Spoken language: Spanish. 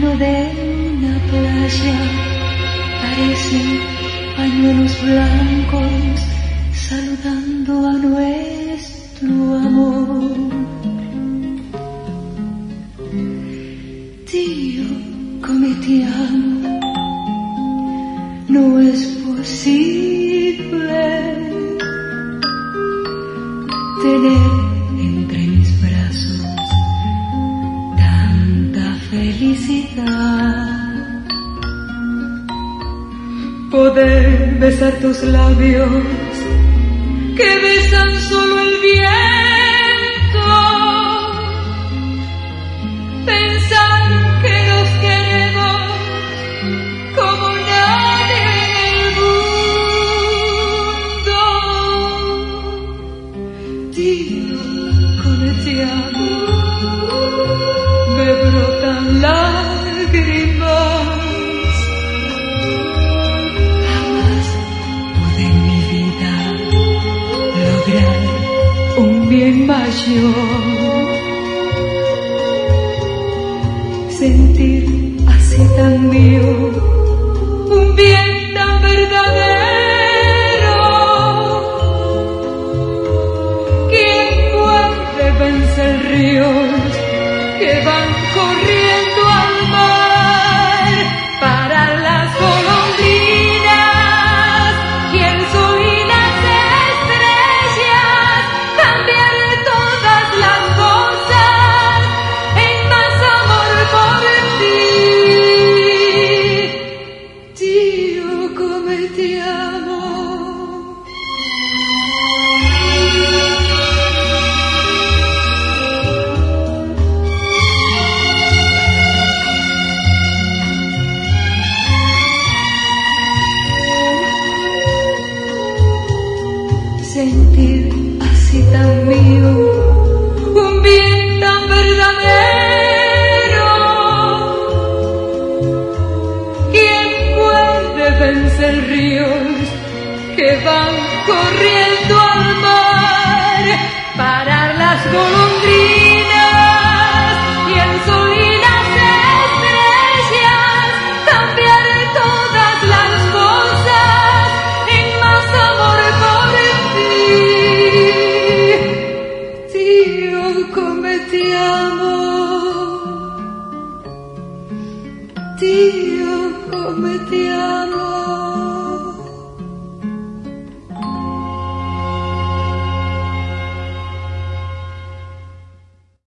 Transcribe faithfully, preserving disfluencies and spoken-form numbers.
medio de una playa parecen pañuelos blancos saludando a nuestro amor. Dio come ti amo, no es posible tener entre mis brazos tanta felicidad. Poder besar tus labios que besan solo el viento, pensar que nos queremos como nadie en el mundo. Dio come ti amo, me brotan lágrimas. Jamás pude en mi vida lograr un bien mayor. Sentir así tan mío, un bien tan verdadero. ¿Quién puede vencer ríos que van corriendo al mar? Para las golondrinas y el sol y las estrellas, cambiar todas las cosas en más amor por ti. Dio come ti amo. Sentir así tan mío, un bien tan verdadero. ¿Quién puede vencer ríos que van corriendo al mar? Parar las golondrinas y el sol y las estrellas, cambiar todas las cosas en más amor por ti. Dio come ti amo, Dio come ti amo.